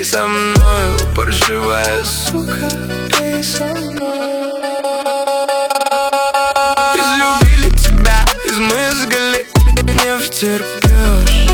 Пей со мною, паршивая сука, пей со мной. Излюбили тебя, измызгали, не втерпешь.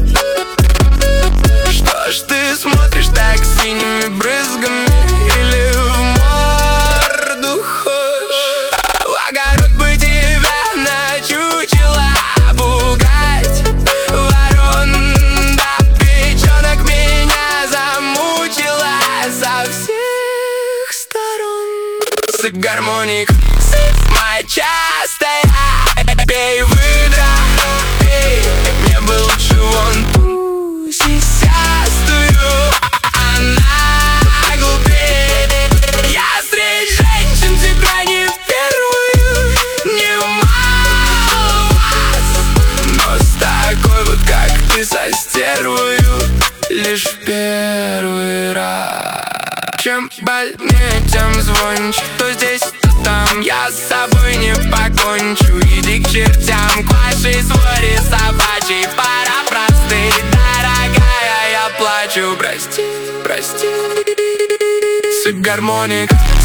Что ж ты смотришь так синими брызгами? Или в морду хочешь? В огород бы тебя начучила пугать ворон, да печенок меня замучила со всех сторон. Сыпь гармоник, сыпь мочастая, пей выдох, пей. Мне бы лучше вон ту сисястую, она глупее. Я среди женщин тебя не в первую, не мало вас, но с такой вот, как ты, со стервою, лишь в первый раз. Чем больнее, тем звонче, то здесь, то там. Я с собой не покончу, иди к чертям, к вашей своре собачьей. Пора простыть, дорогая, я плачу. Прости, прости. Сыпь гармоник.